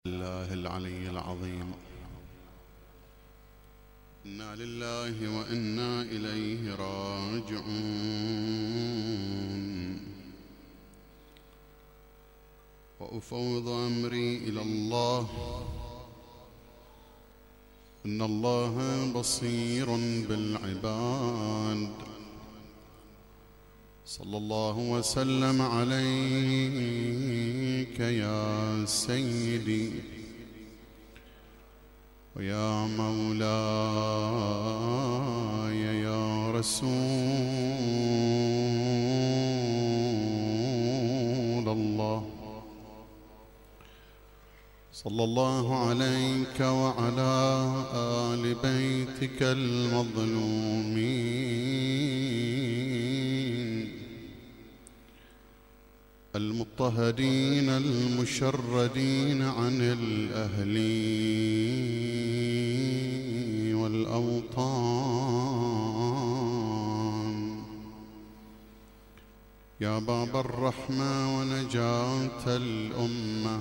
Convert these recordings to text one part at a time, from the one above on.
الله العلي العظيم. إنا لله وإنا إليه راجعون. وأفوض أمري إلى الله إن الله بصير بالعباد. صلى الله وسلم عليك يا سيدي ويا مولاي يا رسول الله. صلى الله عليك وعلى آل بيتك المظلومين المضطهدين المشردين عن الأهل والأوطان. يا باب الرحمة ونجاة الأمة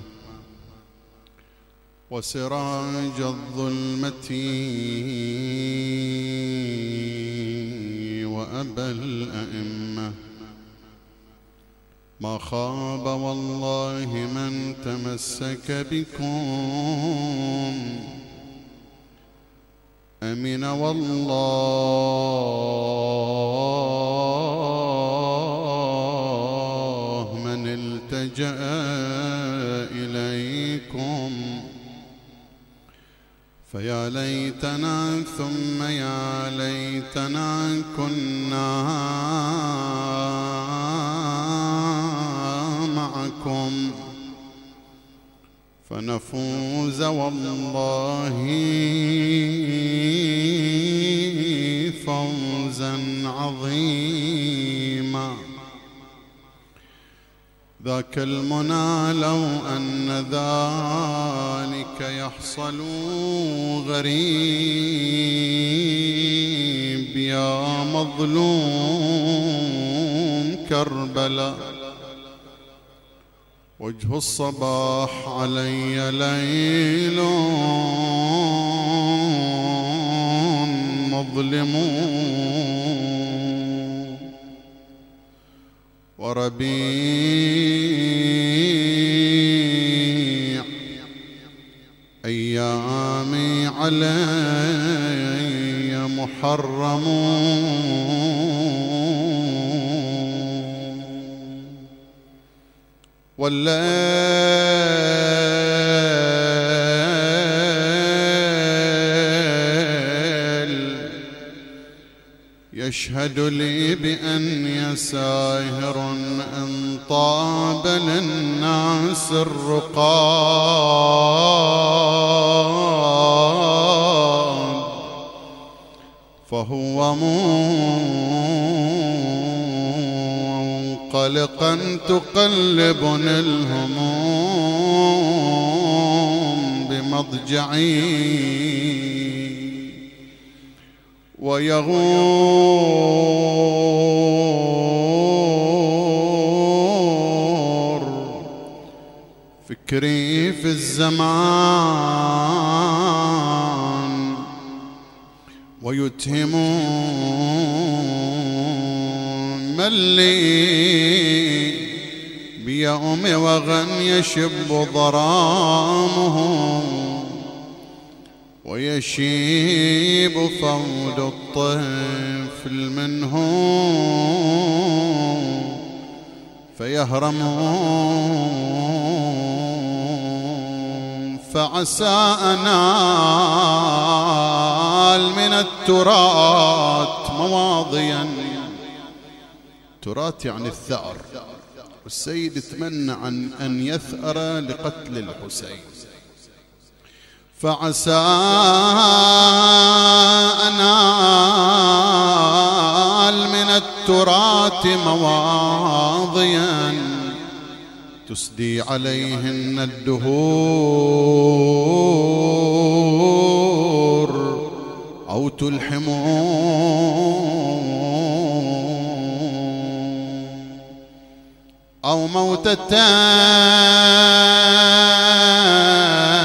وسراج الظلمة وأبا الأئمة، ما خاب والله من تمسك بكم، أمن والله من التجأ إليكم. فيا ليتنا ثم يا ليتنا كنا معكم فنفوز والله فوزا عظيما. ذاك المنى لو أن ذلك يحصل غريب يا مظلوم كربلاء. وجه الصباح علي ليل مظلم وربيع أيامي علي محرم. والليل يشهد لي بأني ساهر إن طاب للناس الرقاد، فهو منقلقا تقلبني الهموم بمضجعي ويغور فكري في الزمان ويتهم من لي بيوم وغن يشب ضرامه ويشيب فود الطفل منه فيهرم. فعسى أنال من التراث مواضيا، تراث يعني الثأر، والسيد تمنى عن أن يثأر لقتل الحسين. فعسى أنال من التراث مواضيا تسدي عليهن الدهور أو تلحم أو موتتان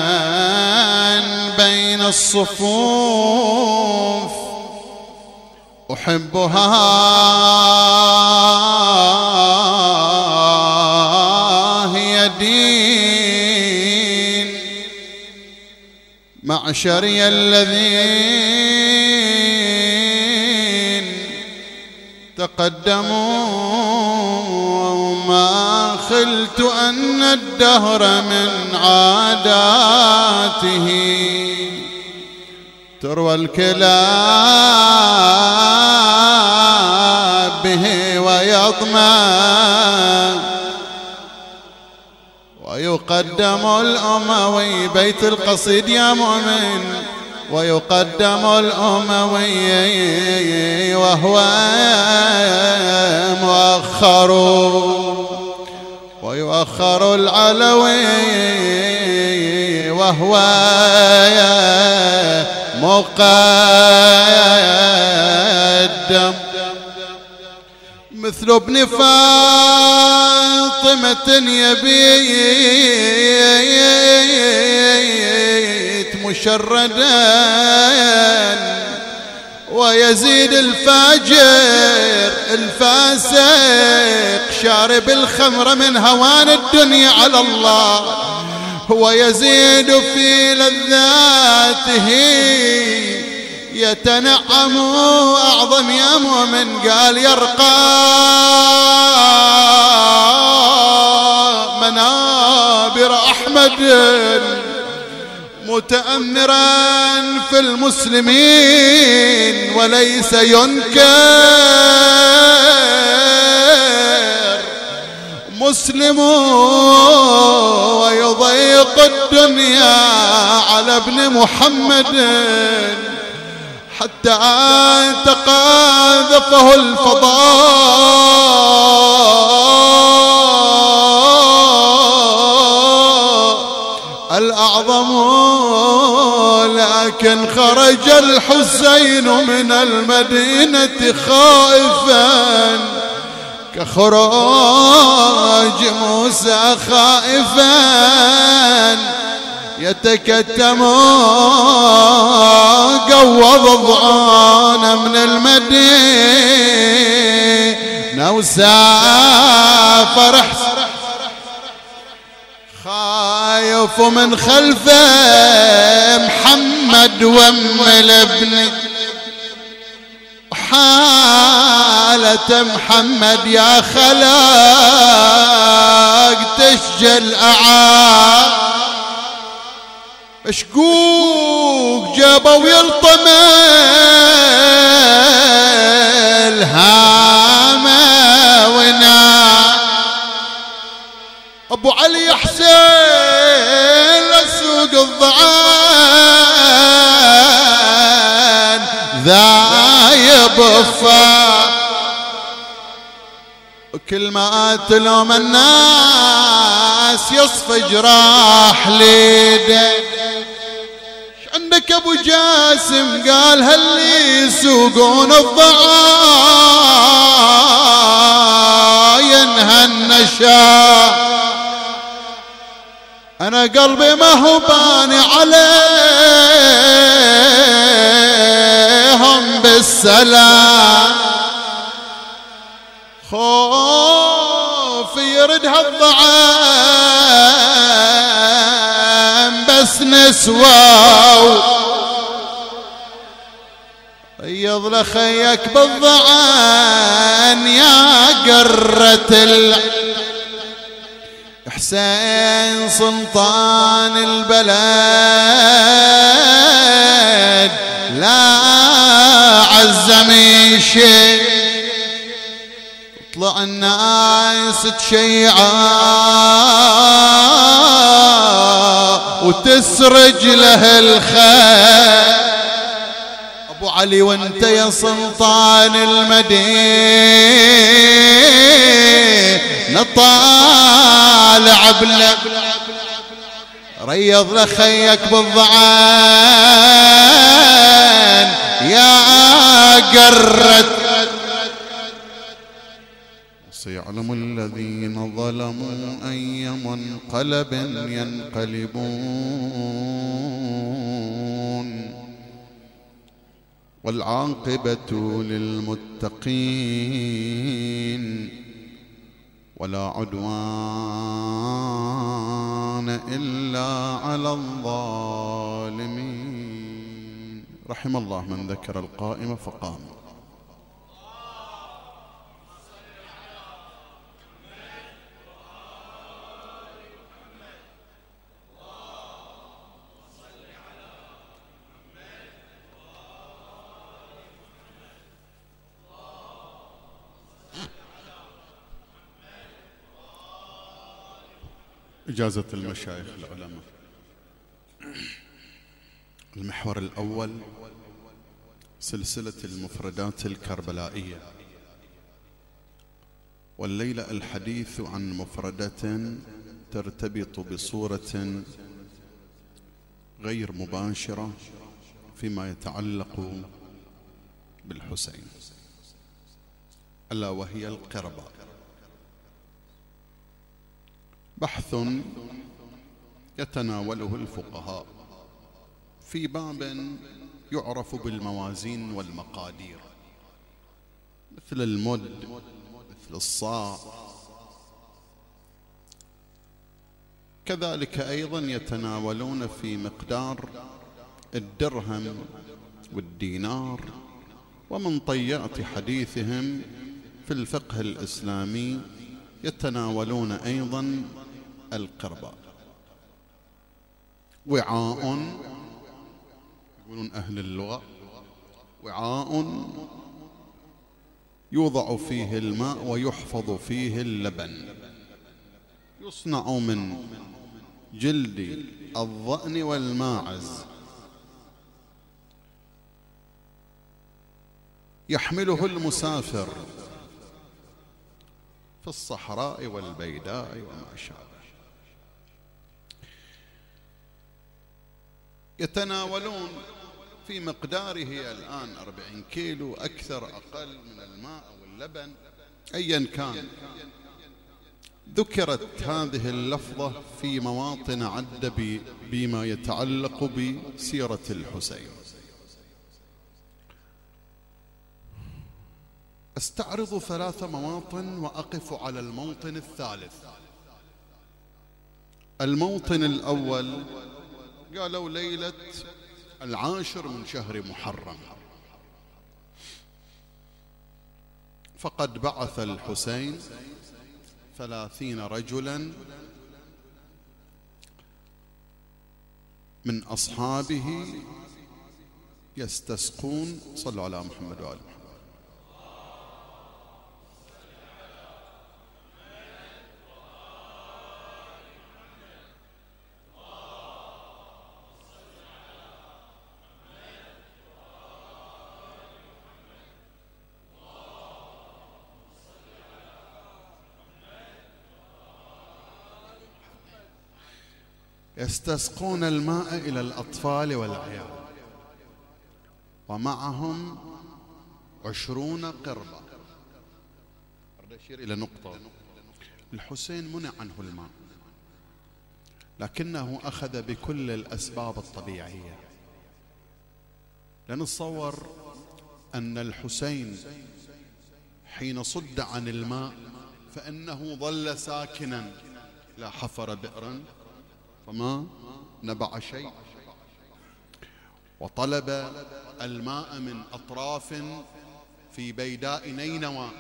الصفوف أحبها هي دين معشري الذين تقدموا ما خلت أن الدهر من عاداته تروى الكلاب به ويضمى ويقدم الأموي بيت القصيد يا مؤمن ويقدم الأموي وهو مؤخر ويؤخر العلوي وهو مقدم مثل ابن فاطمة يبيت مشردا ويزيد الفاجر الفاسق شارب الخمر من هوان الدنيا على الله ويزيد في لذاته يتنعم أعظم يا مؤمن قال يرقى منابر أحمد متأمرا في المسلمين وليس ينكر مسلم ويضيق الدنيا على ابن محمد حتى تقاذفه الفضاء الأعظم لكن خرج الحسين من المدينة خائفا كخراج موسى خائفا يتكتم قوض ضعان من المدينة وسافر خايف من خلفه محمد وام الابن حالة محمد يا خلاق تشجل أعاد مشكوك جابوا يلطم الهامة ونام أبو علي حسين لسوق الضعان ذايب وكل ما تلوم الناس يصفى جراح ليده عندك ابو جاسم قال هل يسوقون الضعاين هالنشا انا قلبي ما هو باني عليهم بالسلام خوف يردها الضعان بس نسواو ريض لخيك بالضعان يا قرة حسين سلطان البلد لا عزمي شيء طلع الناس تشيعا وتسرج له الخيل ابو علي وانت يا سلطان المدينة طالع بلك ريض لخيك بالضعان يا قرت سيعلم الذين ظلموا أي منقلب ينقلبون والعاقبة للمتقين ولا عدوان إلا على الظالمين. رحم الله من ذكر القائم فقام. إجازة المشايخ العلماء. المحور الأول سلسلة المفردات الكربلائية، والليلة الحديث عن مفردة ترتبط بصورة غير مباشرة فيما يتعلق بالحسين، ألا وهي القربة. بحث يتناوله الفقهاء في باب يعرف بالموازين والمقادير، مثل المد، مثل الصاع. كذلك أيضا يتناولون في مقدار الدرهم والدينار، ومن طيات حديثهم في الفقه الإسلامي يتناولون أيضا القربة. وعاء، يقولون أهل اللغة، وعاء يوضع فيه الماء ويحفظ فيه اللبن، يصنع من جلد الضأن والماعز، يحمله المسافر في الصحراء والبيداء وما شابه. يتناولون في مقداره الآن 40 كيلو، أكثر أقل من الماء واللبن أيا كان. ذكرت هذه اللفظة في مواطن عدة بما يتعلق بسيرة الحسين. استعرض 3 مواطن وأقف على الموطن الثالث. الموطن الأول قالوا ليلة 10 من شهر محرم، فقد بعث الحسين 30 رجلا من أصحابه يستسقون. صلوا على محمد وآل محمد. يستسقون الماء إلى الأطفال والعيال، ومعهم 20 قربة. أريد أشير إلى نقطة. الحسين منع عنه الماء، لكنه أخذ بكل الأسباب الطبيعية. لنتصور أن الحسين حين صد عن الماء فإنه ظل ساكنا، لا حفر بئرا فما نبع شيء، وطلب الماء من أطراف في بيداء نينوى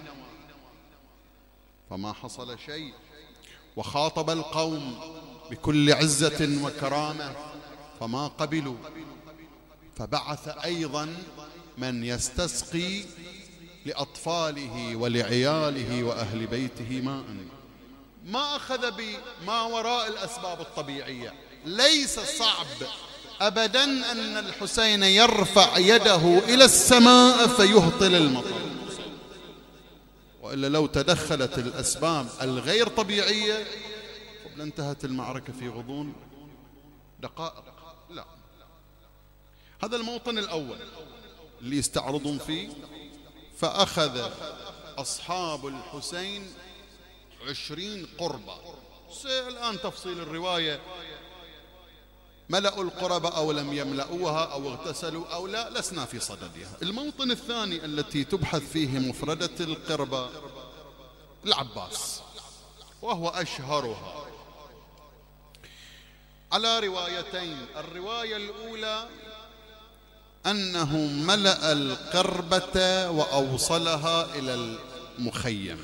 فما حصل شيء، وخاطب القوم بكل عزة وكرامة فما قبلوا، فبعث أيضا من يستسقي لأطفاله ولعياله وأهل بيته ماء. ما أخذ بما وراء الأسباب الطبيعية. ليس صعب أبدا أن الحسين يرفع يده إلى السماء فيهطل المطر، وإلا لو تدخلت الأسباب الغير طبيعية لانتهت المعركة في غضون دقائق. لا، هذا الموطن الأول اللي يستعرضون فيه. فأخذ أصحاب الحسين 20 قربة. الآن تفصيل الرواية ملأوا القرب أو لم يملؤوها أو اغتسلوا أو لا، لسنا في صددها. الموطن الثاني التي تبحث فيه مفردة القربة العباس، وهو أشهرها على روايتين. الرواية الأولى أنه ملأ القربة وأوصلها إلى المخيم،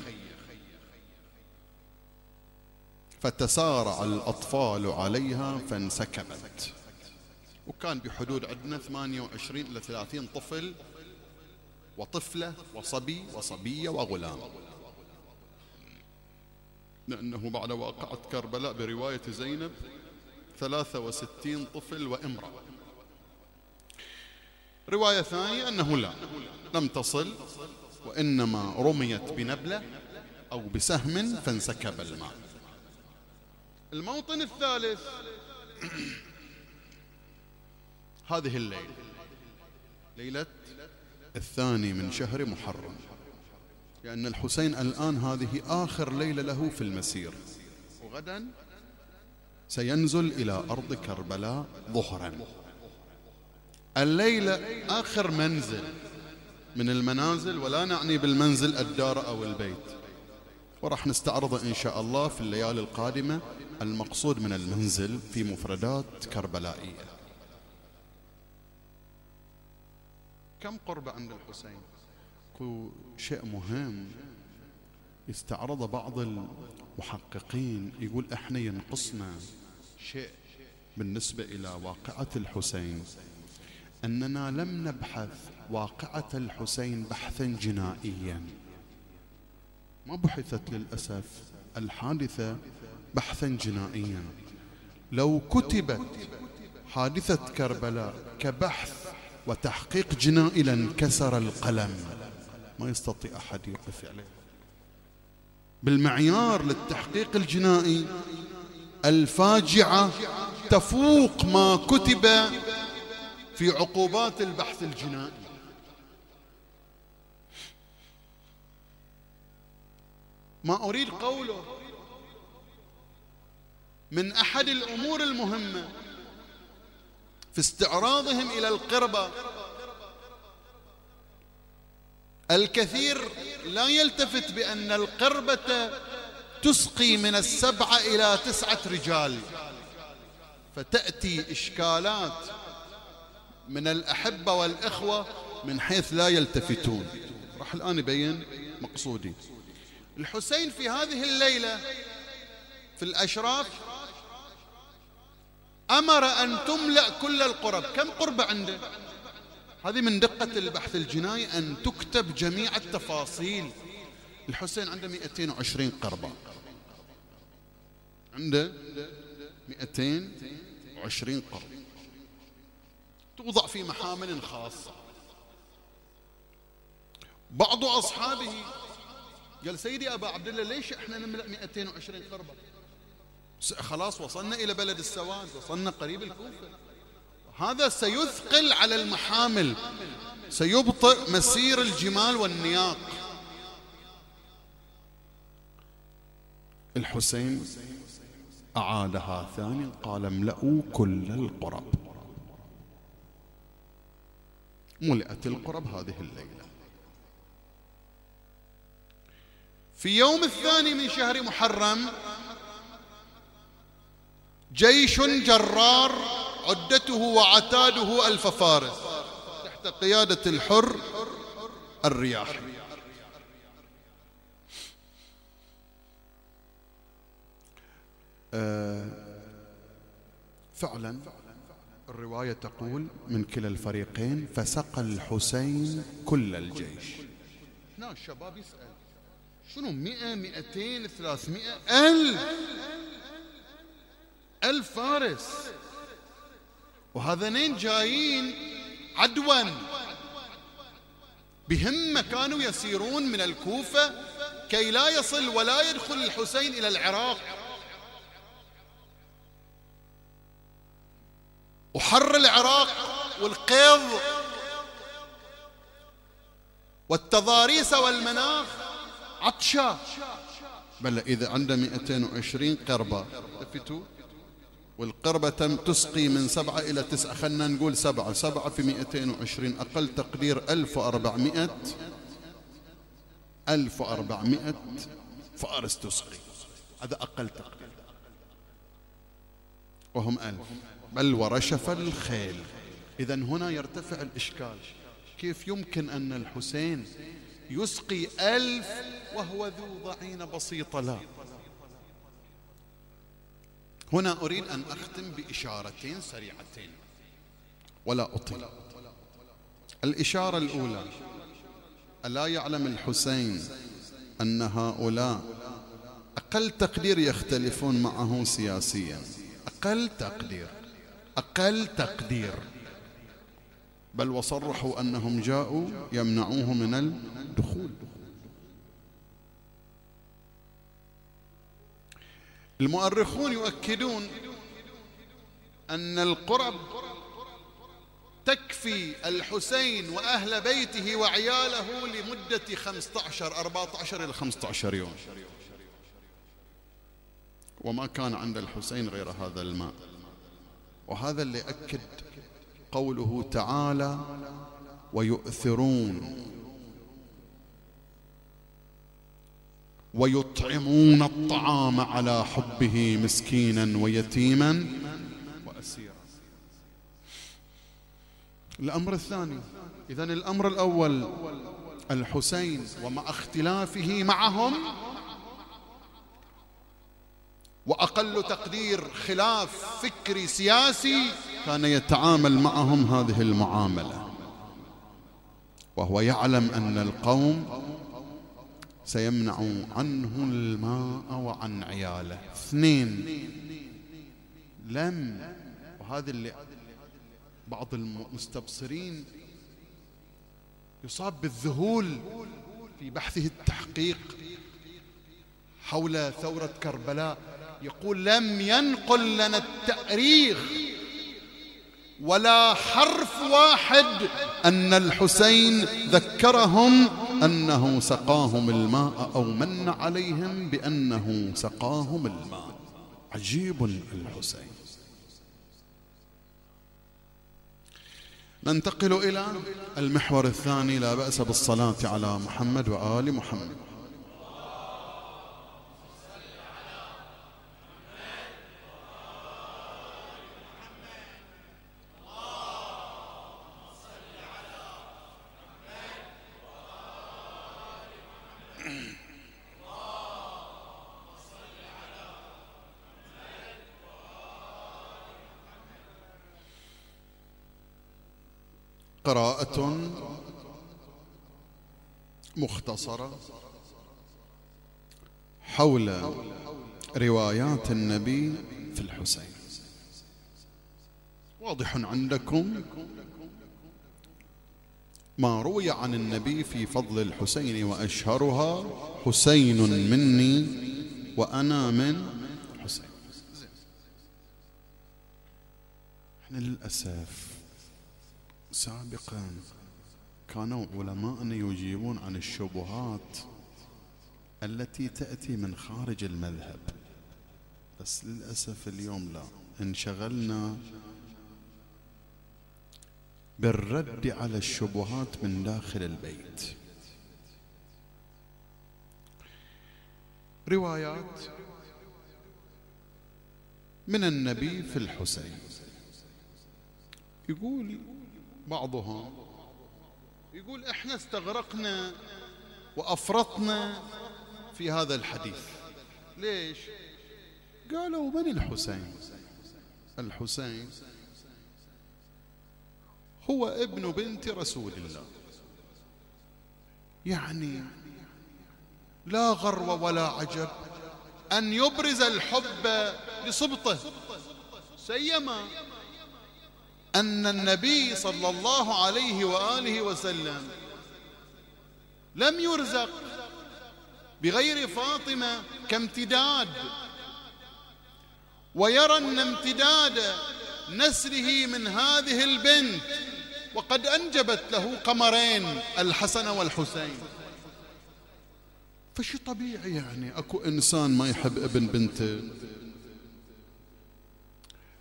فتسارع الأطفال عليها فانسكبت، وكان بحدود عندنا 28 إلى 30 طفل وطفلة وصبي وصبية وغلام، لأنه بعد واقعة كربلاء برواية زينب 63 طفل وامرأة. رواية ثانية أنه لا، لم تصل، وإنما رميت بنبلة أو بسهم فانسكب الماء. الموطن الثالث هذه الليلة، ليلة 2 من شهر محرم، لأن الحسين الآن هذه آخر ليلة له في المسير، وغدا سينزل إلى أرض كربلاء ظهرا. الليلة آخر منزل من المنازل، ولا نعني بالمنزل الدار أو البيت، وراح نستعرض إن شاء الله في الليالي القادمة المقصود من المنزل في مفردات كربلائية. كم قرب عند الحسين؟ شيء مهم يستعرض بعض المحققين، يقول احنا ينقصنا شيء بالنسبة إلى واقعة الحسين، أننا لم نبحث واقعة الحسين بحثا جنائيا، ما بحثت للأسف الحادثة بحثا جنائيا. لو كتبت حادثة كربلاء كبحث وتحقيق جنائي لانكسر القلم، ما يستطيع أحد يقف عليه. بالمعيار للتحقيق الجنائي الفاجعة تفوق ما كتب في عقوبات البحث الجنائي. ما أريد قوله، من أحد الأمور المهمة في استعراضهم إلى القربة، الكثير لا يلتفت بأن القربة تسقي من 7 إلى 9 رجال، فتأتي إشكالات من الأحبة والإخوة من حيث لا يلتفتون. راح الآن يبين مقصودي. الحسين في هذه الليلة في الأشراف أمر أن تملأ كل القرب. كم قربة عنده؟ هذه من دقة البحث الجنائي أن تكتب جميع التفاصيل. الحسين عنده 220 قربة، عنده 220 قربة توضع في محامل خاصة. بعض أصحابه قال سيدي أبا عبد الله ليش احنا نملأ 220 قربة؟ خلاص وصلنا إلى بلد السواد، وصلنا قريب الكوفة، هذا سيثقل على المحامل، سيبطئ مسير الجمال والنياق. الحسين أعادها ثاني، قال املأوا كل القرب. ملئت القرب هذه الليلة. في يوم 2 من شهر محرم جيش جرار عدته وعتاده 1000 فارس تحت قيادة الحر الرياحي. فعلا الرواية تقول من كلا الفريقين فسقى الحسين كل الجيش. هنا الشباب يسأل شنو 100 200 300 1000 فارس، وهذنين جايين عدوا بهمة، كانوا يسيرون من الكوفة كي لا يصل ولا يدخل الحسين إلى العراق، وحر العراق والقيض والتضاريس والمناخ عطشا. بل إذا عنده 220 قربة لفتوا والقربة تسقي من 7 إلى 9، خلنا نقول 7 في 220، أقل تقدير 1400 فارس تسقي، هذا أقل تقدير، وهم 1000 بل ورشف الخيل. إذن هنا يرتفع الإشكال، كيف يمكن أن الحسين يسقي 1000 وهو ذو ضعينة بسيطة؟ لا. هنا أريد أن أختم بإشارتين سريعتين ولا أطيل. الإشارة الأولى: ألا يعلم الحسين أن هؤلاء أقل تقدير يختلفون معه سياسيا، أقل تقدير، بل وصرحوا أنهم جاءوا يمنعوه من الدخول. المؤرخون يؤكدون أن القرب تكفي الحسين وأهل بيته وعياله لمدة 14 إلى 15 يوم، وما كان عند الحسين غير هذا الماء. وهذا اللي أكد قوله تعالى: ويؤثرون ويطعمون الطعام على حبه مسكينا ويتيما وأسيرا. الأمر الثاني، إذن الأمر الأول الحسين ومع اختلافه معهم وأقل تقدير خلاف فكري سياسي كان يتعامل معهم هذه المعاملة، وهو يعلم أن القوم سيمنع عنه الماء وعن عياله. 2، وهذا اللي بعض المستبصرين يصاب بالذهول في بحثه التحقيق حول ثورة كربلاء، يقول: لم ينقل لنا التاريخ ولا حرف واحد أن الحسين ذكرهم أنه سقاهم الماء أو من عليهم بأنه سقاهم الماء. عجيب الحسين. ننتقل إلى المحور الثاني: لا بأس بالصلاة على محمد وآل محمد. قراءة مختصرة حول روايات النبي في الحسين. واضح عندكم ما روي عن النبي في فضل الحسين، وأشهرها: حسين مني وأنا من حسين. احنا للأسف سابقا كانوا علماءنا يجيبون عن الشبهات التي تأتي من خارج المذهب، بس للأسف اليوم لا، انشغلنا بالرد على الشبهات من داخل البيت. روايات من النبي في الحسين، يقول بعضهم، يقول: احنا استغرقنا وأفرطنا في هذا الحديث. ليش؟ قالوا: من الحسين؟ الحسين هو ابن بنت رسول الله، يعني لا غرو ولا عجب أن يبرز الحب لصبطه، سيما أن النبي صلى الله عليه وآله وسلم لم يرزق بغير فاطمة كامتداد، ويرى أن امتداد نسله من هذه البنت، وقد أنجبت له قمرين الحسن والحسين. فشي طبيعي يعني أكو إنسان ما يحب ابن بنته.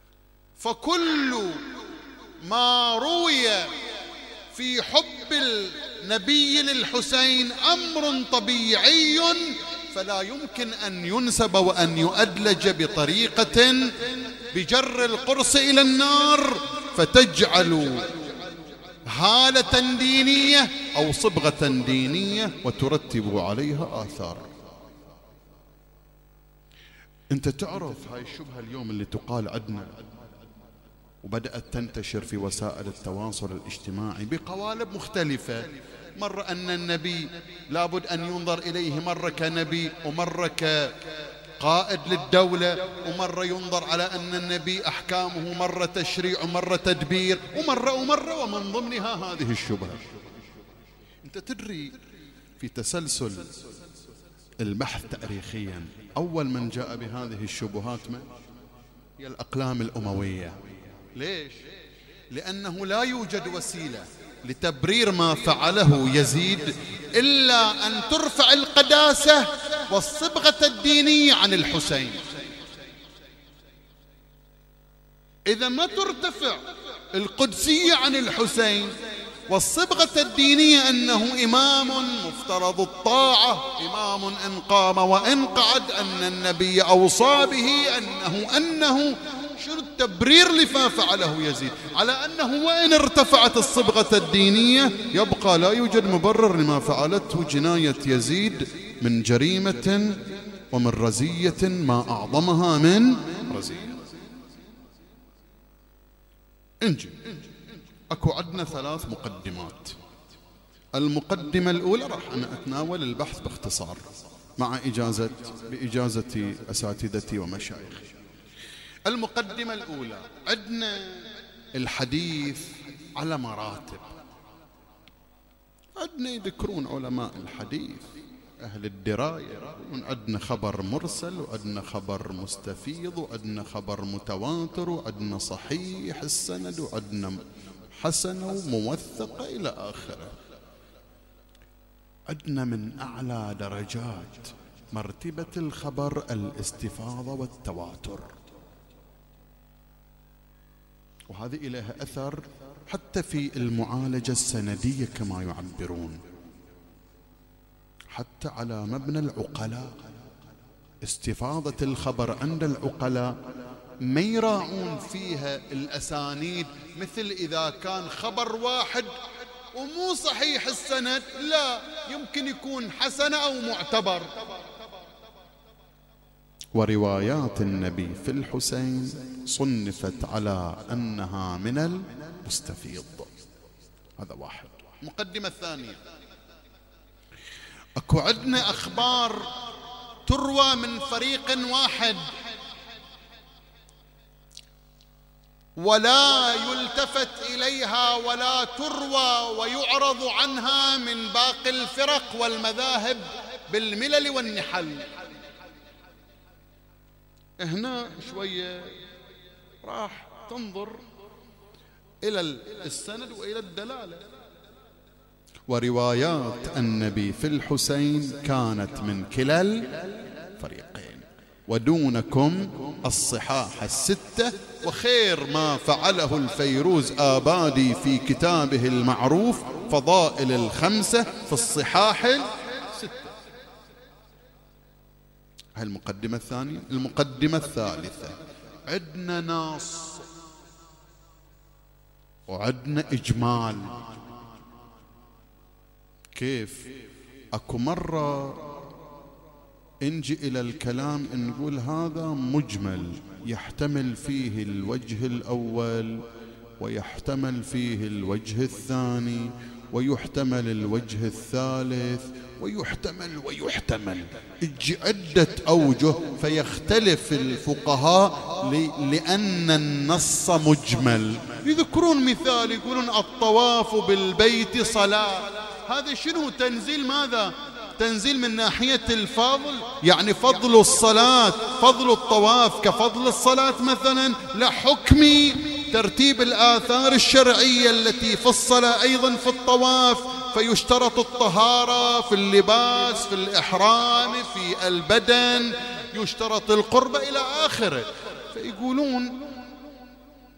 فكل ما روي في حب النبي للحسين أمر طبيعي فلا يمكن أن ينسب وأن يؤدلج بطريقة بجر القرص إلى النار فتجعل هالة دينية أو صبغة دينية وترتب عليها آثار. أنت تعرف هاي الشبهة اليوم اللي تقال عندنا وبدأت تنتشر في وسائل التواصل الاجتماعي بقوالب مختلفة، مرة أن النبي لابد أن ينظر إليه مرة كنبي ومرة كقائد للدولة، ومرة ينظر على أن النبي أحكامه مرة تشريع ومرة تدبير ومرة ومن ضمنها هذه الشبهة. أنت تدري في تسلسل البحث تاريخيا أول من جاء بهذه الشبهات من؟ هي الأقلام الأموية. ليش؟ لأنه لا يوجد وسيلة لتبرير ما فعله يزيد إلا أن ترفع القداسة والصبغة الدينية عن الحسين. إذا ما ترتفع القدسية عن الحسين والصبغة الدينية أنه إمام مفترض الطاعة، إمام إن قام وإن قعد، أن النبي أوصى به، أنه شنو التبرير لما فعله يزيد، على أنه وإن ارتفعت الصبغة الدينية يبقى لا يوجد مبرر لما فعلته جناية يزيد من جريمة ومن رزية ما أعظمها من رزية. انجي أكو عندنا 3 مقدمات. المقدمة الأولى راح أنا أتناول البحث باختصار مع بإجازة أساتذتي ومشايخي. المقدمة الأولى عندنا الحديث على مراتب. عندنا يذكرون علماء الحديث أهل الدراية عندنا خبر مرسل وعندنا خبر مستفيض وعندنا خبر متواتر وعندنا صحيح السند وعندنا حسنة وموثقة إلى آخره. عندنا من أعلى درجات مرتبة الخبر الاستفاضة والتواتر، وهذه إليها أثر حتى في المعالجة السندية كما يعبرون، حتى على مبنى العقلاء. استفاضة الخبر عند العقلاء ما يراعون فيها الأسانيد، مثل إذا كان خبر واحد ومو صحيح السند لا يمكن يكون حسن أو معتبر. وروايات النبي في الحسين صنفت على أنها من المستفيض. هذا واحد. المقدمة الثانية، أكو عندنا أخبار تروى من فريق واحد ولا يلتفت إليها ولا تروى ويعرض عنها من باقي الفرق والمذاهب بالملل والنحل. هنا شوية راح تنظر إلى السند وإلى الدلالة. وروايات النبي في الحسين كانت من كلا الفريقين، ودونكم الصحاح 6، وخير ما فعله الفيروز آبادي في كتابه المعروف فضائل ال5 في الصحاح 6. هاي المقدمة الثانية. المقدمة الثالثة، عندنا نص وعندنا إجمال. كيف؟ أكو مرة نجي إلى الكلام نقول هذا مجمل يحتمل فيه الوجه الأول ويحتمل فيه الوجه الثاني ويحتمل الوجه الثالث ويحتمل يجي عدة أوجه، فيختلف الفقهاء لأن النص مجمل. يذكرون مثال يقولون الطواف بالبيت صلاة. هذا شنو؟ تنزيل ماذا؟ تنزيل من ناحية الفضل، يعني فضل الصلاة فضل الطواف كفضل الصلاة مثلا، لا حكم ترتيب الآثار الشرعية التي في الصلاة أيضا في الطواف، فيشترط الطهارة في اللباس في الإحرام في البدن، يشترط القربة إلى آخره. فيقولون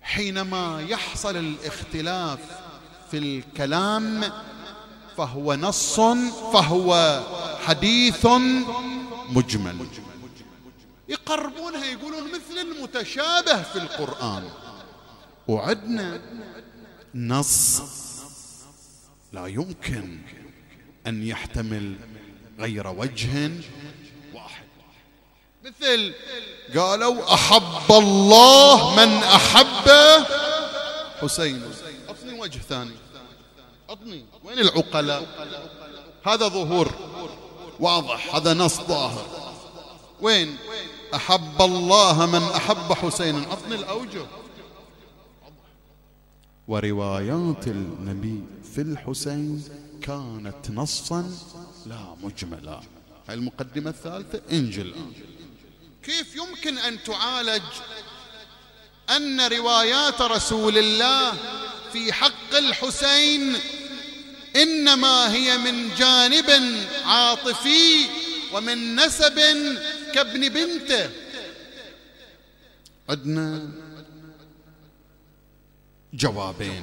حينما يحصل الاختلاف في الكلام فهو نص، فهو حديث مجمل. يقربونها يقولون مثل المتشابه في القرآن، وعدنا نص لا يمكن أن يحتمل غير وجه واحد. مثل قالوا أحب الله من أحب حسين. أعطني وجه ثاني، أعطني، وين العقلاء؟ هذا ظهور واضح، هذا نص ظاهر. وين أحب الله من أحب حسين؟ أعطني الأوجه. وروايات النبي في الحسين كانت نصا لا مجملا. هاي المقدمة الثالثة. انجي الآن. كيف يمكن أن تعالج أن روايات رسول الله في حق الحسين إنما هي من جانب عاطفي ومن نسب كابن بنته؟ عندنا جوابين.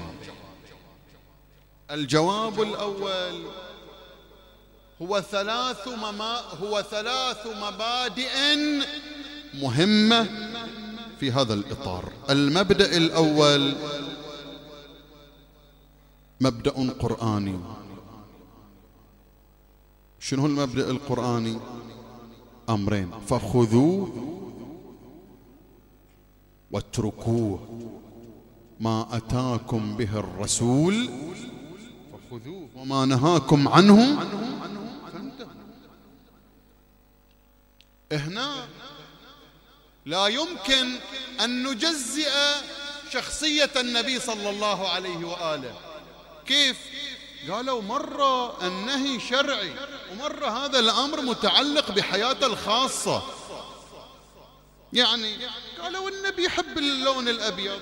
الجواب الأول هو ثلاث مبادئ مهمة في هذا الإطار. المبدأ الأول مبدأ قرآني. شنو هو المبدأ القرآني؟ أمرين: فخذوه واتركوه، ما أتاكم به الرسول فخذوه وما نهاكم عنه فانتهوا. هنا لا يمكن أن نجزئ شخصية النبي صلى الله عليه وآله. كيف؟ قالوا مرة النهي شرعي، ومرة هذا الأمر متعلق بحياته الخاصة. يعني قالوا النبي يحب اللون الأبيض،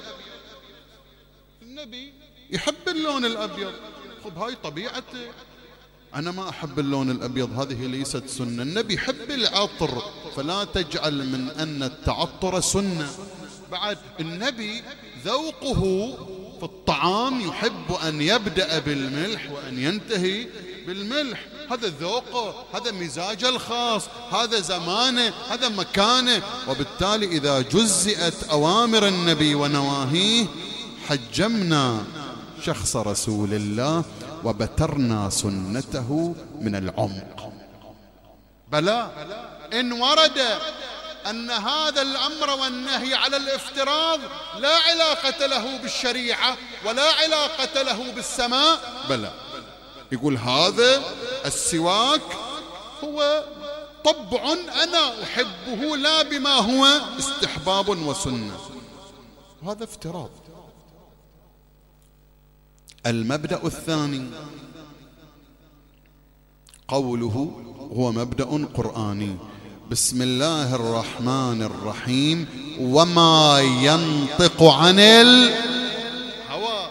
النبي يحب اللون الأبيض. خب هاي طبيعته، أنا ما أحب اللون الأبيض، هذه ليست سنة. النبي يحب العطر، فلا تجعل من أن التعطر سنة. بعد النبي ذوقه في الطعام يحب أن يبدأ بالملح وأن ينتهي بالملح. هذا ذوقه، هذا مزاجه الخاص، هذا زمانه، هذا مكانه. وبالتالي إذا جزئت أوامر النبي ونواهيه حجمنا شخص رسول الله وبترنا سنته من العمق. بلى إن ورد أن هذا الأمر والنهي على الافتراض لا علاقة له بالشريعة ولا علاقة له بالسماء، بلى يقول هذا السواك هو طبع أنا أحبه لا بما هو استحباب وسنة، وهذا افتراض. المبدأ الثاني قوله هو مبدأ قرآني: بسم الله الرحمن الرحيم وما ينطق عن الهوى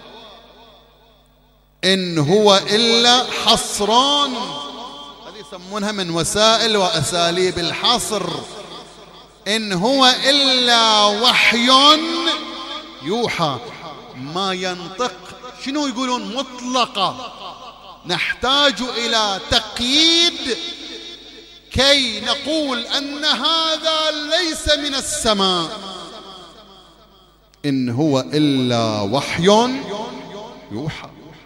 إن هو إلا حصران. هذه يسمونها من وسائل وأساليب الحصر. إن هو إلا وحي يوحى. ما ينطق شنو يقولون؟ مطلقة. نحتاج إلى تقييد كي نقول أن هذا ليس من السماء. إن هو إلا وحي يوحى.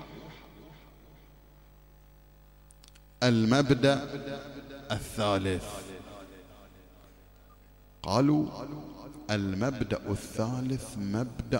المبدأ الثالث قالوا المبدأ الثالث مبدأ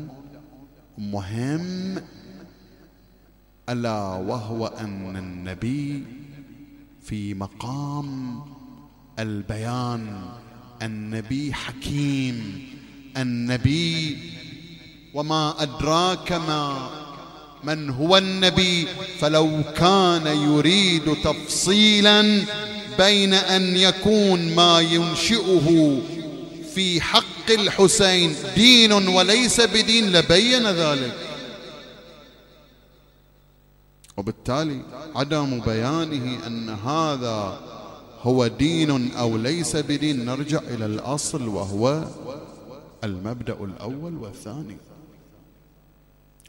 مهم، ألا وهو أن النبي في مقام البيان. النبي حكيم، النبي وما أدراك من هو النبي. فلو كان يريد تفصيلا بين أن يكون ما ينشئه في حق الحسين دين وليس بدين لبين ذلك. وبالتالي عدم بيانه أن هذا هو دين أو ليس بدين نرجع إلى الأصل وهو المبدأ الأول والثاني.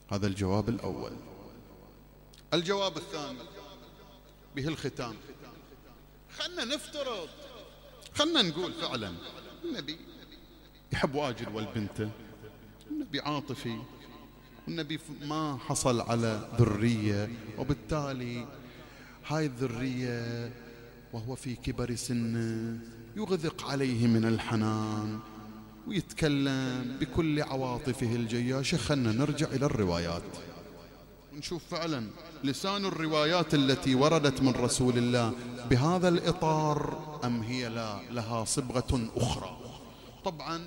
هذا الجواب الأول. الجواب الثاني به الختام. خلنا نفترض، خلنا نقول فعلا النبي يحب واجد والبنته، النبي عاطفي، والنبي ما حصل على ذرية، وبالتالي هاي الذرية وهو في كبر سنه يغذق عليه من الحنان ويتكلم بكل عواطفه الجياشة. خلنا نرجع إلى الروايات ونشوف فعلا لسان الروايات التي وردت من رسول الله بهذا الإطار أم هي لها صبغة أخرى. طبعا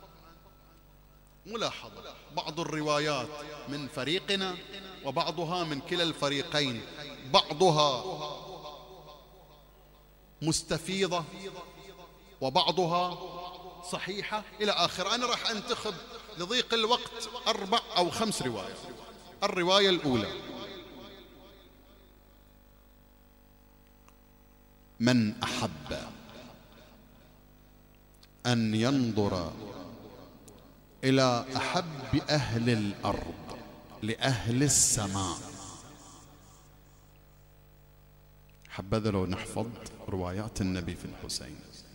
ملاحظة بعض الروايات من فريقنا وبعضها من كلا الفريقين، بعضها مستفيضة وبعضها صحيحة إلى آخر. أنا راح أنتخب لضيق الوقت 4 أو 5 روايات. الرواية الأولى: من أحب أن ينظر إلى أحب أهل الأرض لأهل السماء. حبذا لو نحفظ روايات النبي في الحسين.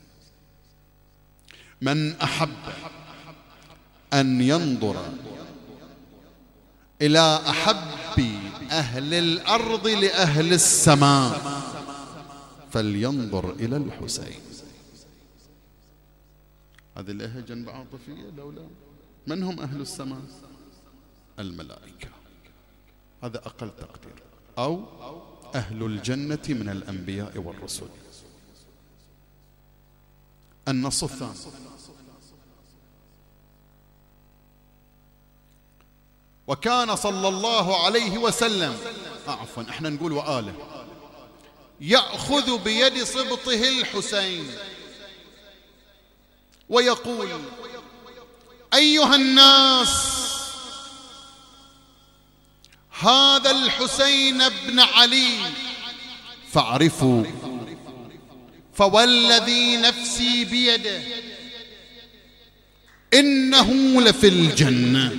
من أحب أن ينظر إلى أحب أهل الأرض لأهل السماء فلينظر إلى الحسين. هذه اللهجة جنب عاطفية لولا. من هم أهل السماء؟ الملائكة، هذا أقل تقدير، أو أهل الجنة من الأنبياء والرسل. النص الثاني: وكان صلى الله عليه وسلم، عفوا احنا نقول وآله، يأخذ بيد صبطه الحسين ويقول: أيها الناس، هذا الحسين بن علي فاعرفوا، فوالذي نفسي بيده إنه لفي الجنة.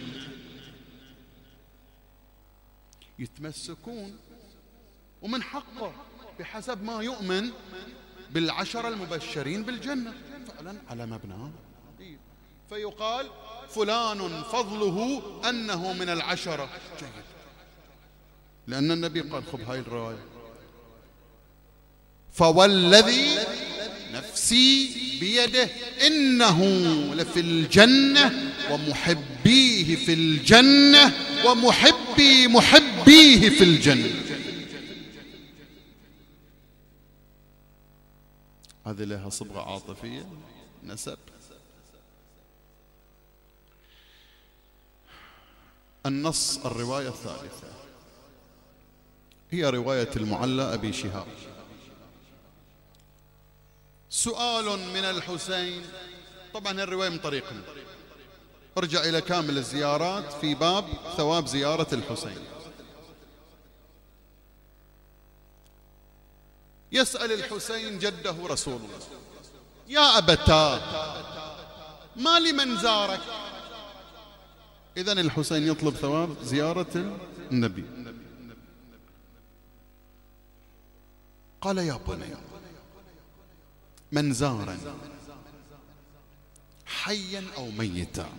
يتمسكون ومن حقه بحسب ما يؤمن بالعشرة المبشرين بالجنة فعلا على مبناه، فيقال فلان فضله أنه من العشرة. جيد، لأن النبي قال خذ هاي الرواية: فوالذي نفسي بيده إنه لفي الجنة ومحبيه في الجنة ومحبي محبيه في الجنة. هذه لها صبغة عاطفية، نسب. النص الرواية الثالثة هي رواية المعلى أبي شهاب. سؤال من الحسين، طبعا الرواية من طريقنا، ارجع إلى كامل الزيارات في باب ثواب زيارة الحسين. يسأل الحسين جده رسول الله: يا أبتاه، ما لمن زارك؟ إذن الحسين يطلب ثواب زيارة النبي. قال: يا بني، من زارني حيا أو ميتا،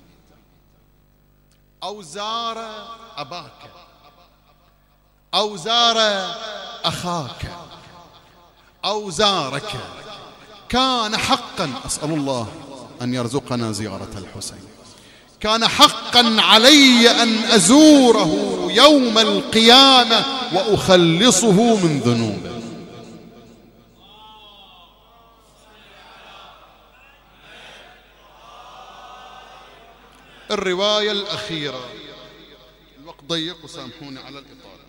أو زار أباك، أو زار أخاك، أو زارك، كان حقا، أسأل الله أن يرزقنا زيارة الحسين، كان حقا علي أن أزوره يوم القيامة وأخلصه من ذنوبه. الرواية الأخيرة، الوقت ضيق وسامحوني على الإطالة.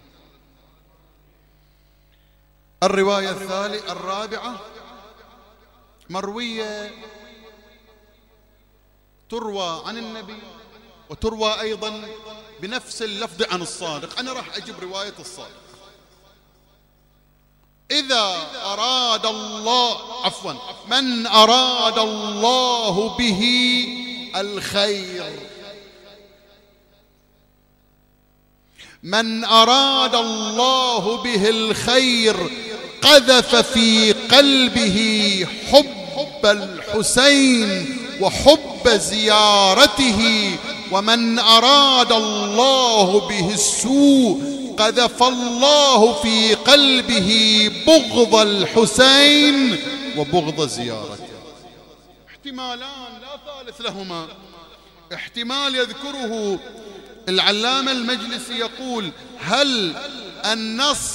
الرواية الرابعة مروية، تروى عن النبي وتروى أيضا بنفس اللفظ عن الصادق. أنا راح أجيب رواية الصادق. إذا أراد الله، عفوا، من أراد الله به الخير من أراد الله به الخير قذف في قلبه حب الحسين وحب زيارته، ومن أراد الله به السوء قذف الله في قلبه بغض الحسين وبغض زيارته. احتمالان لا ثالث لهما. احتمال يذكره العلامة المجلسي يقول: هل النص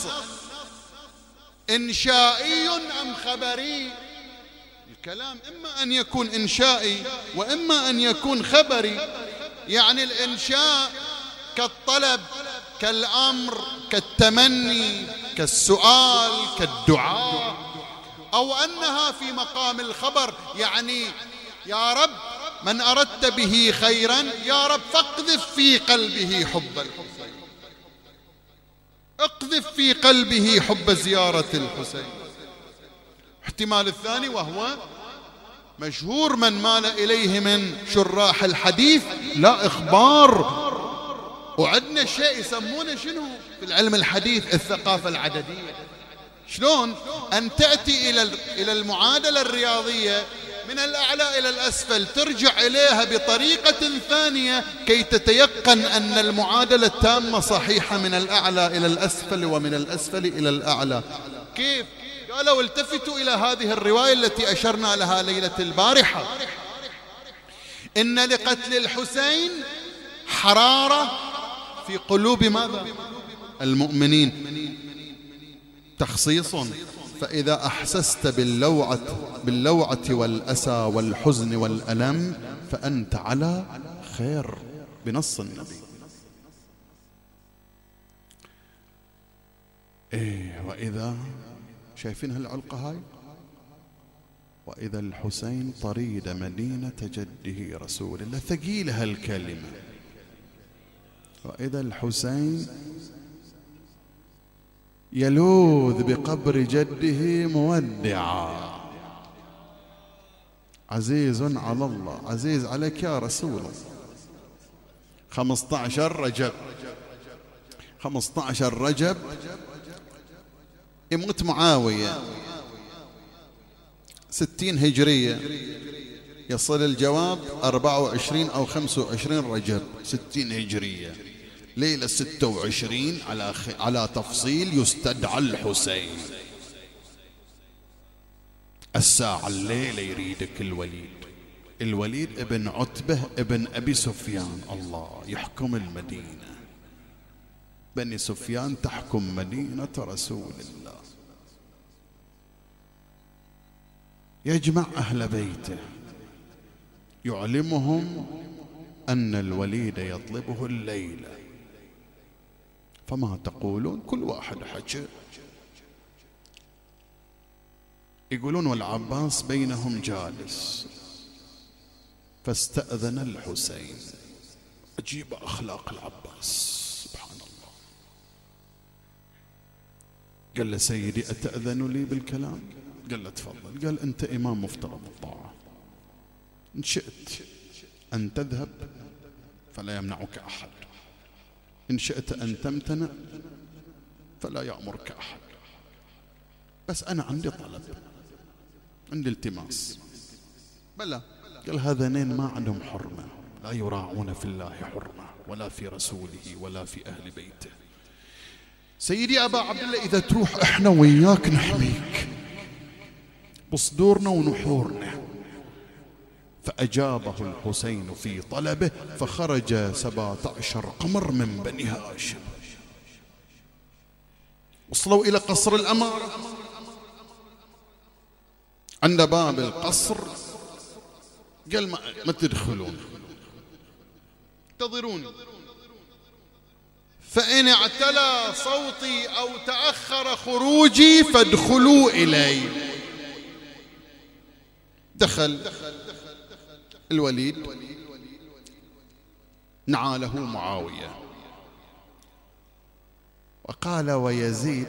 إنشائي أم خبري؟ الكلام إما أن يكون إنشائي وإما أن يكون خبري. يعني الإنشاء كالطلب، كالأمر، كالتمني، كالسؤال، كالدعاء، أو أنها في مقام الخبر، يعني يا رب من أردت به خيرا يا رب فاقذف في قلبه حب الحسين، اقذف في قلبه حب زيارة الحسين. احتمال الثاني وهو مشهور من مال إليه من شراح الحديث، لا إخبار. وعندنا شيء يسمونه شنو في العلم الحديث؟ الثقافة العددية. شلون أن تأتي إلى المعادلة الرياضية من الأعلى إلى الأسفل، ترجع إليها بطريقة ثانية كي تتيقن أن المعادلة التامة صحيحة من الأعلى إلى الأسفل ومن الأسفل إلى الأعلى. كيف؟ قالوا: التفتوا إلى هذه الرواية التي أشرنا لها ليلة البارحة: إن لقتل الحسين حرارة في قلوب ماذا؟ المؤمنين. تخصيص: فإذا أحسست باللوعة والأسى والحزن والألم فأنت على خير، بنص النبي. وإذا شايفين هالعلقة هاي؟ وإذا الحسين طريد مدينة جده رسول الله، ثقيلة هالكلمة. وإذا الحسين يلوذ بقبر جده مودعا، عزيز على الله، عزيز عليك يا رسول الله. 15 رجب يموت معاوية، 60 هجرية، يصل الجواب 24 أو 25 رجب 60 هجرية، ليلة 26 على تفصيل يستدعى الحسين. الساعة الليلة يريدك الوليد ابن عتبة ابن أبي سفيان، الله يحكم المدينة، بني سفيان تحكم مدينة رسول الله. يجمع أهل بيته، يعلمهم أن الوليد يطلبه الليلة، فما تقولون؟ كل واحد حكى. يقولون: والعباس بينهم جالس، فاستأذن الحسين. عجيب أخلاق العباس، سبحان الله. قال له: سيدي أتأذن لي بالكلام؟ قال له: تفضل. قال: أنت إمام مفترض الطاعة، إن شئت أن تذهب فلا يمنعك أحد، إن شئت أن تمتنع فلا يأمرك أحد، بس أنا عندي طلب، عندي التماس. بلى. قال: هذين ما عندهم حرمة، لا يراعون في الله حرمة ولا في رسوله ولا في أهل بيته. سيدي أبا عبد الله، إذا تروح إحنا وياك نحميك بصدورنا ونحورنا. فأجابه الحسين في طلبه، فخرج 17 قمر من بني هاشم، وصلوا إلى قصر الأمارة. عند باب القصر قال: ما تدخلون، انتظروني، فإن اعتلى صوتي أو تأخر خروجي فادخلوا إلي. دخل الوليد، نعاله معاوية، وقال: ويزيد.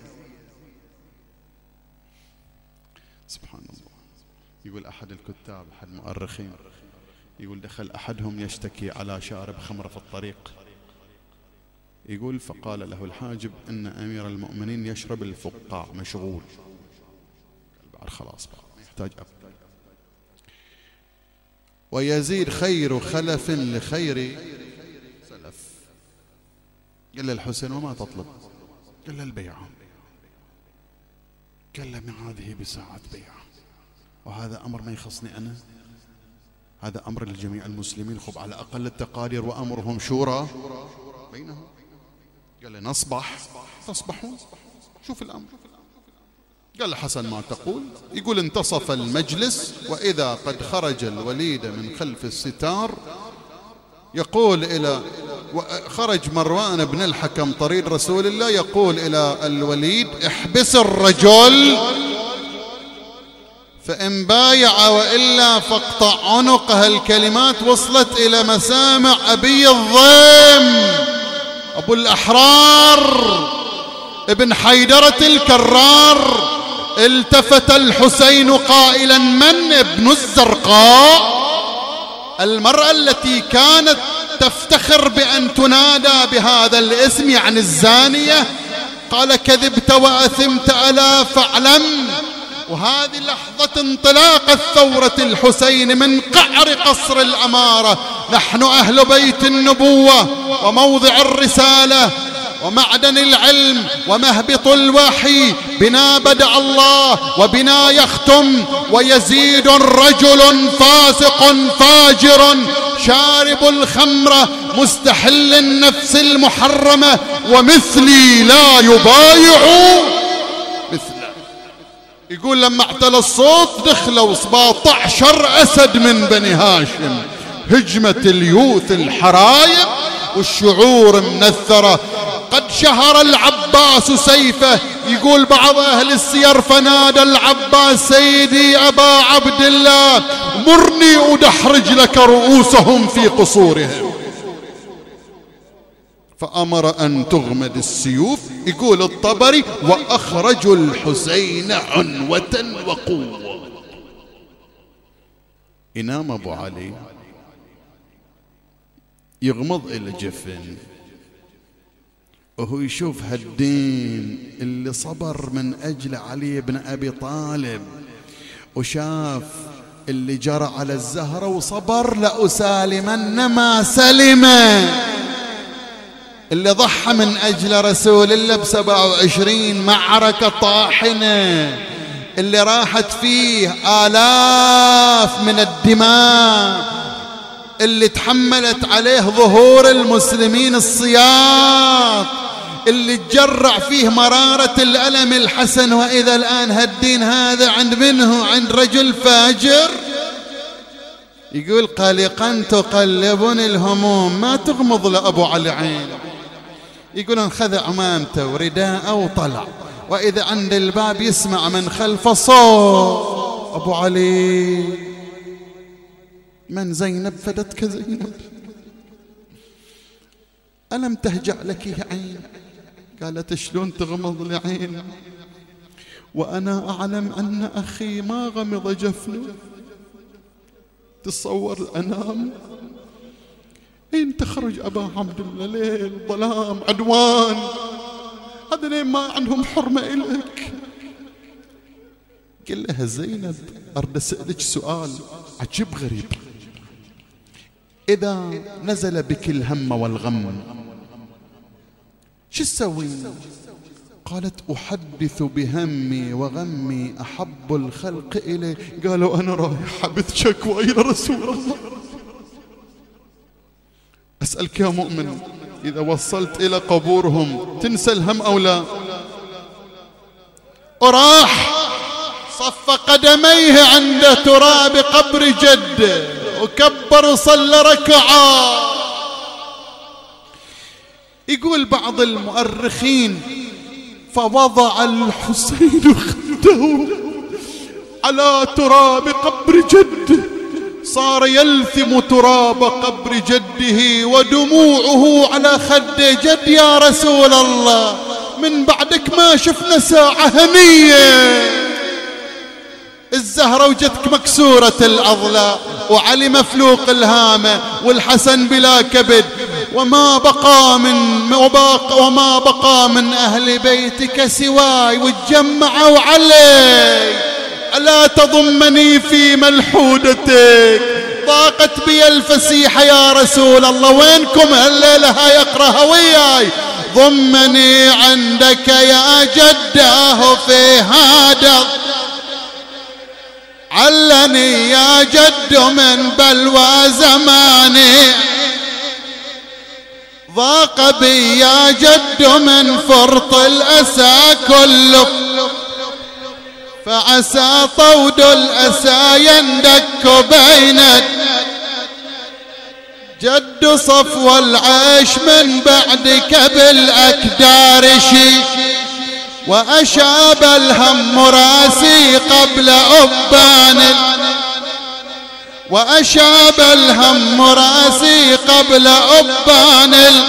سبحان الله. يقول أحد الكتاب، أحد المؤرخين، يقول: دخل أحدهم يشتكي على شارب خمر في الطريق، يقول فقال له الحاجب إن أمير المؤمنين يشرب الفقاع مشغول، بعد خلاص ما يحتاج أبدا. ويزيد خير خلف لخير سلف. قال له الحسين وما تطلب؟ قال له البيعة. قال له ما هذه بساعة بيعة، وهذا أمر ما يخصني أنا، هذا أمر لجميع المسلمين، خب على أقل التقادير وأمرهم شورى بينهم. قال له نصبح تصبحون، شوف الأمر. قال له حسن ما تقول؟ يقول انتصف المجلس وإذا قد خرج الوليد من خلف الستار يقول إلى خرج مروان بن الحكم طريد رسول الله يقول إلى الوليد احبس الرجل فإن بايع وإلا فاقطع عنقه. الكلمات وصلت إلى مسامع أبي الضيم أبو الأحرار ابن حيدرة الكرار. التفت الحسين قائلا من؟ ابن الزرقاء، المرأة التي كانت تفتخر بأن تنادى بهذا الاسم، يعني الزانية. قال كذبت وأثمت ألا فاعلم. وهذه لحظة انطلاق الثورة الحسين من قعر قصر الأمارة. نحن أهل بيت النبوة وموضع الرسالة ومعدن العلم ومهبط الوحي، بنا بدأ الله وبنا يختم. ويزيد رجل فاسق فاجر شارب الخمرة مستحل النفس المحرمة ومثلي لا يبايع مثله. يقول لما اعتلى الصوت دخلوا 17 أسد من بني هاشم، هجمة اليوث الحرايب والشعور منثرة. قد شهر العباس سيفه. يقول بعض أهل السير فنادى العباس سيدي أبا عبد الله مرني أدحرج لك رؤوسهم في قصورهم، فأمر أن تغمد السيوف. يقول الطبري وأخرجوا الحسين عنوة وقوة. ينام أبو علي يغمض إلى جفن وهو يشوف هالدين اللي صبر من أجل علي بن أبي طالب، وشاف اللي جرى على الزهرة وصبر لأسالمن ما سلم، اللي ضحى من أجل رسول الله ب27 معركة طاحنة، اللي راحت فيه آلاف من الدماء، اللي تحملت عليه ظهور المسلمين الصياط، اللي تجرع فيه مرارة الألم الحسن. وإذا الآن هالدين هذا عند منه؟ عند رجل فاجر. يقول قلقا تقلبني الهموم، ما تغمض لأبو علي عين. يقول انخذ عمامته ورداءه وطلع، وإذا عند الباب يسمع من خلفه صوت أبو علي. من زينب؟ فدتك زينب. ألم تهجع لك يا عين؟ قالت شلون تغمض لي عين وأنا أعلم أن أخي ما غمض جفنه؟ تصور أنام؟ أين تخرج أبا عبد الله؟ ليل ظلام عدوان، هذا ما عندهم حرمة إليك. قال لها زينب أرد أسألك سؤال عجيب غريب، إذا نزل بك الهم والغم شو تسوين؟ قالت أحدث بهمي وغمي أحب الخلق إلي. قالوا أنا رايح بشكوى إلى رسول الله. أسألك يا مؤمن، إذا وصلت إلى قبورهم تنسى الهم أو لا؟ وراح صف قدميه عند تراب قبر جده وكبر صلى ركعة. يقول بعض المؤرخين فوضع الحسين خده على تراب قبر جده، صار يلثم تراب قبر جده ودموعه على خده. جد يا رسول الله من بعدك ما شفنا ساعة هنية، الزهرة وجدك مكسورة الأضلاع. وعلي مفلوق الهامة والحسن بلا كبد، وما بقى من أهل بيتك سواي، وتجمعوا علي ألا تضمني في ملحودتك. ضاقت بي الفسيحة يا رسول الله، وينكم هالليلة هاي اقرأها وياي. ضمني عندك يا جداه في هذا، علني يا جد من بلوى زماني، ضاق بي يا جد من فرط الأسى كله، فعسى طود الأسى يندك بينك. جد صفو العيش من بعدك بالأكدار شي، وأشاب الهم راسي قبل أبان، وأشاب الهم راسي قبل أبان.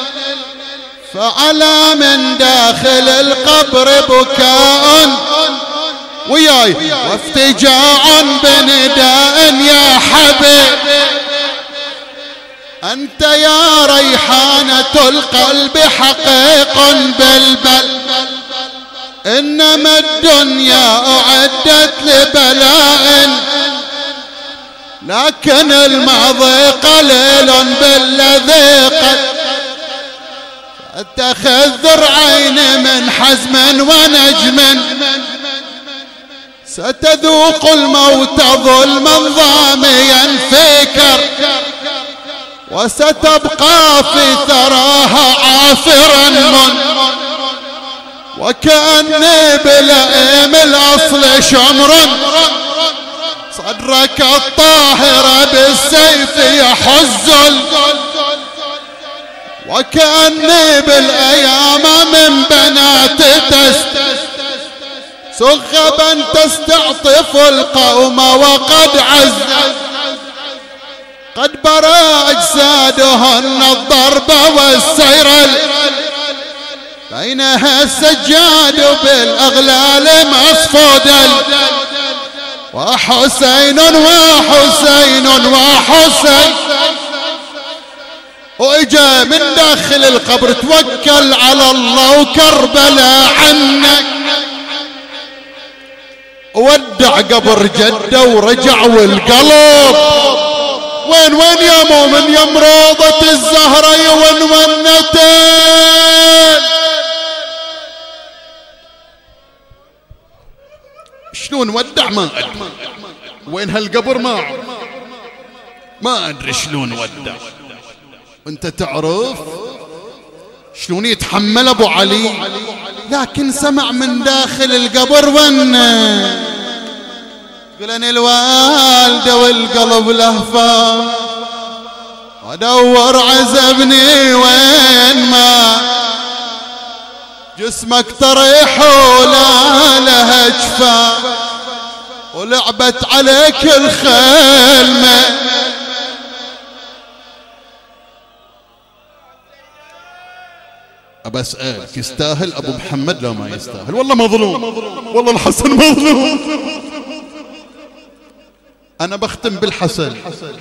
فعلى من داخل القبر بكاء وياي، وافتجاع بنداء يا حبيب. أنت يا ريحانة القلب حقيق بالبل، إنما الدنيا أعدت لبلاء، لكن الماضي قليل بالذي قد اتخذ ذرعين من حزم ونجم. ستذوق الموت ظلما ضاميا فيكر، وستبقى في ثراها عافرا وكأني بلئيم الأصل شمر. صدرك الطاهر بالسيف يحز، وكأني بالأيام من بنات سغبا تستعطف القوم، وقد عز قد برى أجسادهن الضرب والسير، بينها السجاد بالأغلال مصفودا. وحسين وحسين وحسين، وإجا من داخل القبر توكل على الله وكربلاء عنك، ودع قبر جده ورجع والقلب. وين يا مؤمن يا مروضة الزهرة ونونتين؟ شلون ودع؟ ما أدري. وين هالقبر؟ ما أدري شلون ودع. وانت تعرف شلون يتحمل أبو علي؟ لكن سمع من داخل القبر قلني الوالدة والقلب لهفة، ودور عزبني وين ما جسمك طريح ولا له جفا، ولعبت عليك الخيمة. أبى أسألك، يستاهل أبو محمد؟ لا ما يستاهل، والله مظلوم، والله الحسن مظلوم. أنا بختم بالحسن،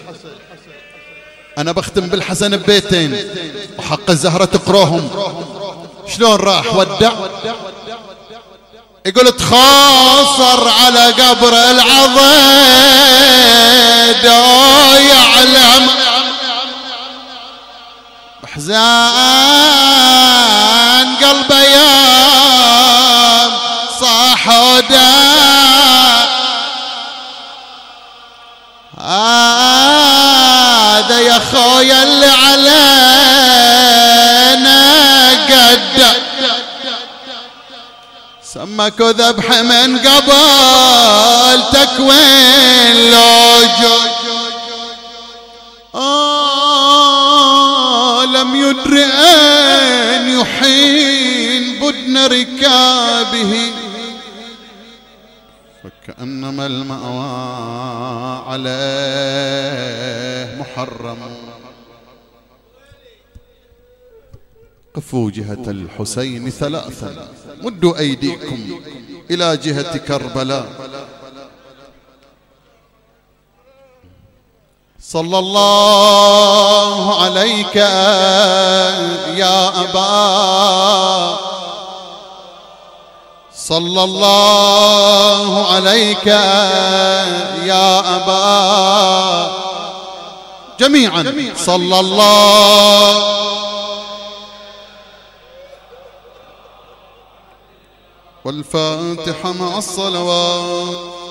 أنا بختم بالحسن ببيتين وحق الزهرة تقراهم. شلون راح ودع؟ يقول تخاصر على قبر العضيد، يعلم بحزان قلبه يا صاح وداع. هذا يا خويا اللي علينا قد سمك ذبح من قبل تكوين لوجود. لم يدر أن يحين بدن ركابه، فكأنما المأوى عليه محرم. قفوا جهة الحسين ثلاثا، مدوا أيديكم إلى جهة كربلاء. صلى الله عليك يا أبا، صلى الله عليك يا أبا، جميعا صلى الله. والفاتحة مع الصلوات.